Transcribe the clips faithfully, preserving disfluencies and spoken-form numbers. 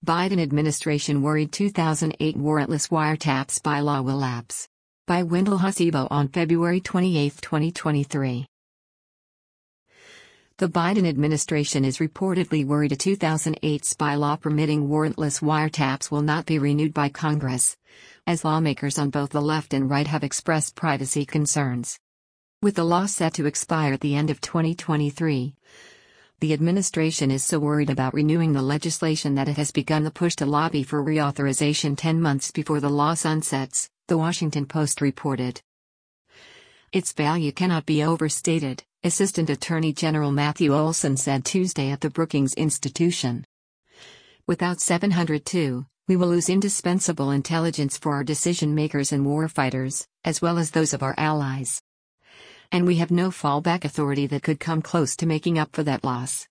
Biden administration worried two thousand eight warrantless wiretaps bylaw will lapse. By Wendell Hasibo on February twenty-eighth, twenty twenty-three. The Biden administration is reportedly worried a two thousand eight spy law permitting warrantless wiretaps will not be renewed by Congress, as lawmakers on both the left and right have expressed privacy concerns. With the law set to expire at the end of twenty twenty-three, the administration is so worried about renewing the legislation that it has begun the push to lobby for reauthorization ten months before the law sunsets, The Washington Post reported. Its value cannot be overstated, Assistant Attorney General Matthew Olsen said Tuesday at the Brookings Institution. Without seven hundred two, we will lose indispensable intelligence for our decision-makers and warfighters, as well as those of our allies. And we have no fallback authority that could come close to making up for that loss.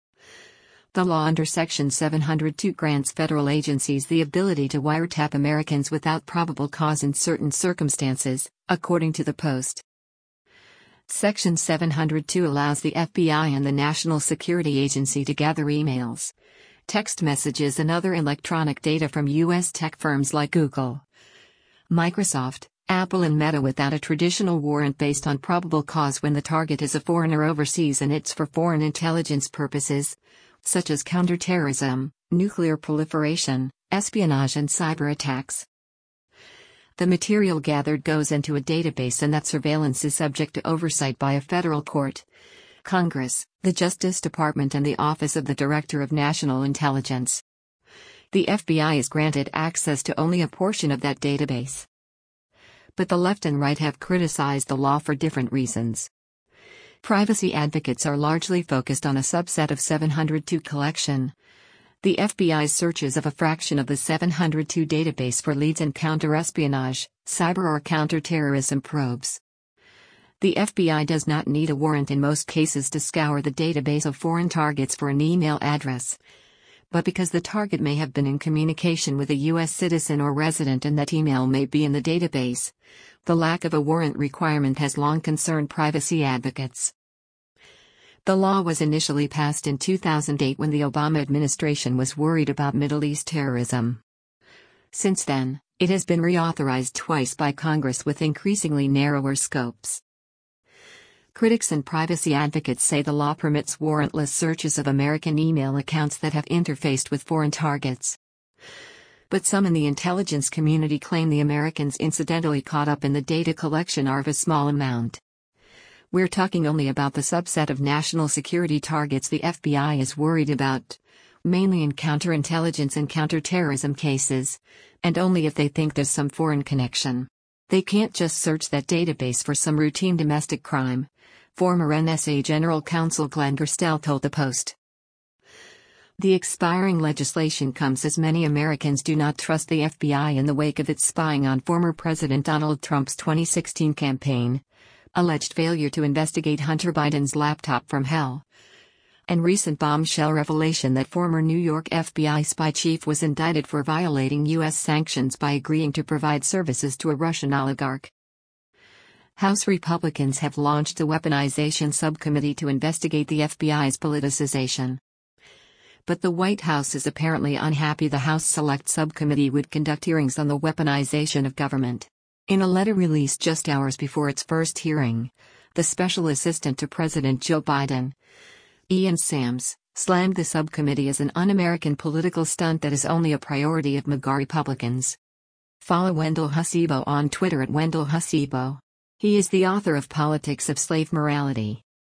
The law under Section seven hundred two grants federal agencies the ability to wiretap Americans without probable cause in certain circumstances, according to the Post. Section seven hundred two allows the F B I and the National Security Agency to gather emails, text messages and other electronic data from U S tech firms like Google, Microsoft, Apple and Meta without a traditional warrant based on probable cause when the target is a foreigner overseas and it's for foreign intelligence purposes, such as counterterrorism, nuclear proliferation, espionage and cyber attacks. The material gathered goes into a database and that surveillance is subject to oversight by a federal court, Congress, the Justice Department and the Office of the Director of National Intelligence. The F B I is granted access to only a portion of that database. But the left and right have criticized the law for different reasons. Privacy advocates are largely focused on a subset of seven hundred two collection. The F B I's searches of a fraction of the seven hundred two database for leads in counterespionage, cyber or counterterrorism probes. The F B I does not need a warrant in most cases to scour the database of foreign targets for an email address. But because the target may have been in communication with a U S citizen or resident and that email may be in the database, the lack of a warrant requirement has long concerned privacy advocates. The law was initially passed in two thousand eight when the Obama administration was worried about Middle East terrorism. Since then, it has been reauthorized twice by Congress with increasingly narrower scopes. Critics and privacy advocates say the law permits warrantless searches of American email accounts that have interfaced with foreign targets. But some in the intelligence community claim the Americans incidentally caught up in the data collection are of a small amount. We're talking only about the subset of national security targets the F B I is worried about, mainly in counterintelligence and counterterrorism cases, and only if they think there's some foreign connection. They can't just search that database for some routine domestic crime, former N S A General Counsel Glenn Gerstel told the Post. The expiring legislation comes as many Americans do not trust the F B I in the wake of its spying on former President Donald Trump's twenty sixteen campaign, alleged failure to investigate Hunter Biden's laptop from hell, and recent bombshell revelation that former New York F B I spy chief was indicted for violating U S sanctions by agreeing to provide services to a Russian oligarch. House Republicans have launched a weaponization subcommittee to investigate the F B I's politicization. But the White House is apparently unhappy the House Select Subcommittee would conduct hearings on the weaponization of government. In a letter released just hours before its first hearing, the special assistant to President Joe Biden, Ian Sams, slammed the subcommittee as an un-American political stunt that is only a priority of MAGA Republicans. Follow Wendell Hasibo on Twitter at Wendell Hasibo. He is the author of Politics of Slave Morality.